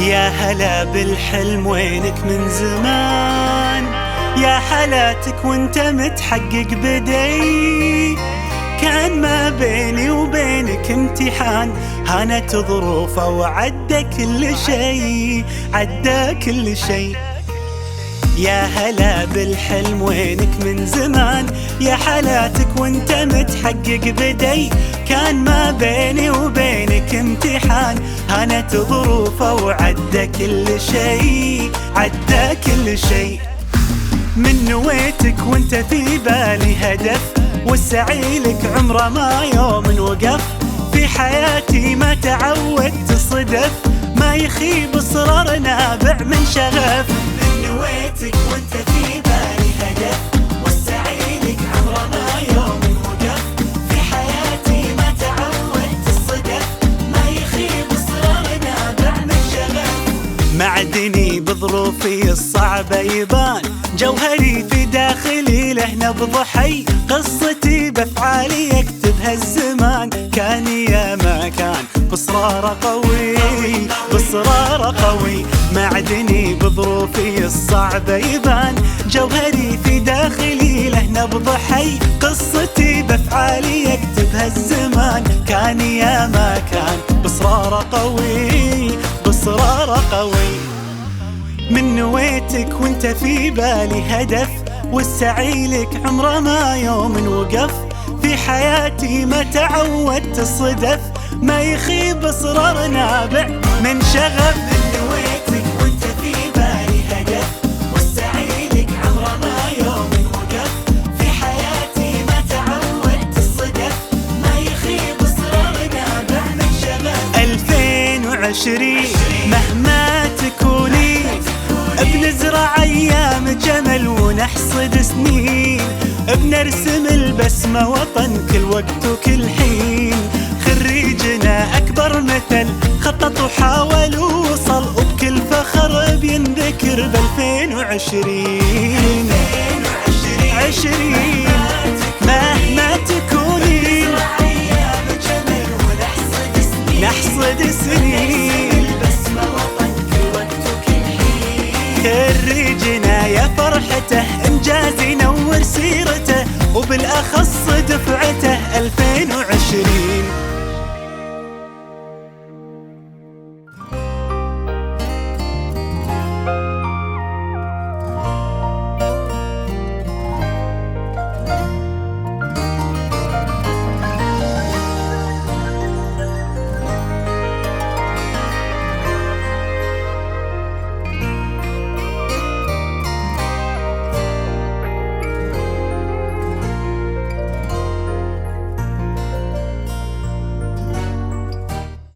يا هلا بالحلم وينك من زمان، يا حالاتك وانت متحقق بدي. كان ما بيني وبينك امتحان، هانت ظروفه وعدى كل شي، عدى كل شي. يا هلا بالحلم وينك من زمان، يا حالاتك وانت متحقق بدي. كان ما بيني وبينك امتحان، هانت ظروفه وعدى كل شي، عدى كل شي. من نويتك وانت في بالي هدف، والسعي لك عمره ما يوم وقف. في حياتي ما تعودت صدف، ما يخيب اصرار نابع من شغف. من نويتك وانت في بالي هدف، والسعي لك عمره ما يوم وقف. في حياتي ما تعودت الصدف، ما يخيب اصرار نابع من شغف. معدني بظروفي الصعبة يبان، جوهري في داخلي له نبض حي. قصتي بافعالي يكتبها الزمان، كان يا ما كان بصرار قوي، بصرار قوي. معدني بظروفي الصعبة يبان، جوهري في داخلي له نبض حي. قصتي بافعالي يكتبها الزمان، كان يا ما كان بصرار قوي، بصرار قوي. من نويتك وانت في بالي هدف، والسعي لك عمره ما يوم وقف. في حياتي ما تعودت الصدف، ما يخيب اصرار نابع من شغف. من نويتك وانت في بالي هدف، والسعي لك عمره ما يوم وقف. في حياتي ما تعودت الصدف، ما يخيب اصرار نابع من شغف. 2020 مهما تكوني، بنزرع ايام جمل ونحصد سنين. بنرسم البسمة وطن كل وقت وكل حين. خريجنا اكبر مثل خطط وحاول ووصل، وبكل فخر بينذكر ب2020. 20 مهما تكوني، نحصد سنين. خريجنا يا فرحته، انجاز ينور سيرته، وبالاخص دفع